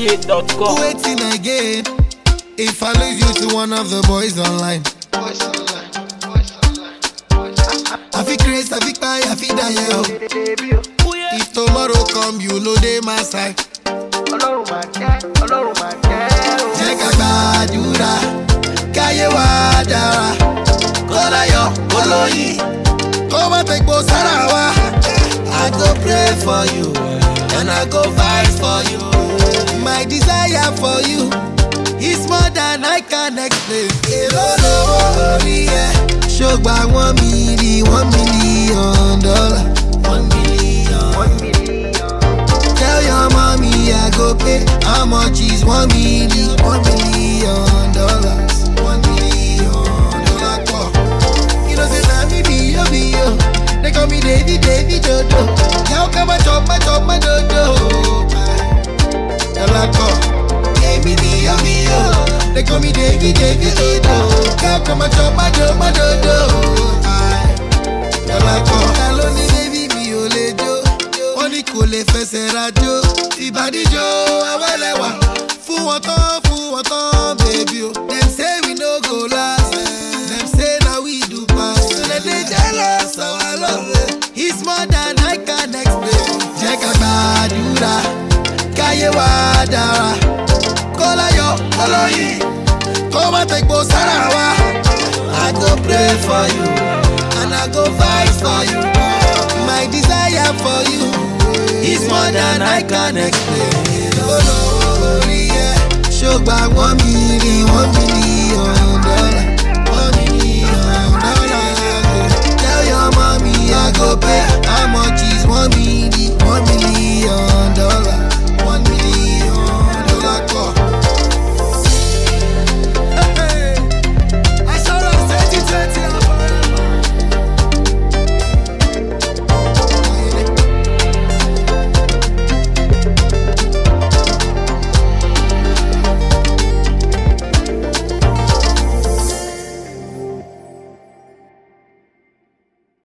NigerDJ.com. Waiting again. If I lose you to one of the boys online. I feel crazy, I feel cry, I feel die. If tomorrow come, you know they my side. Check a badura, kaye wadara, kola yo, kolo yi, koma take bo sarawa. I go pray for you, and I go fight for you. My desire for you is more than I can explain. Shogba $1 million. $1 million. Tell your mommy I go pay. How much is $1 million? $1 million. $1 million. You know say na me be yo. They call me Davy Dodo. Now come and chop my dodo. Give me the yo. They call me Davy Dodo. Now come and chop my dodo. Hello ni baby mi o le jo. Wọ́n ní kò lè fẹsẹ̀ rajo. Ìbàdíjọ́ awẹ́lẹ́wà. Fún wọn tán baby o. Dem say we no go last. Dem say na we do pass. So dem dey jealous of our love. It's more than I can explain. Jẹ́ ká gbàdúrà, káyé wá dára. Kọ́lá yọ, kọ́lọ́ yìí, kó má tẹ̀gbọ́ sára wa. I go pray for you, and I go fight for you. My desire for you is more than I can explain. Shogba $1 million.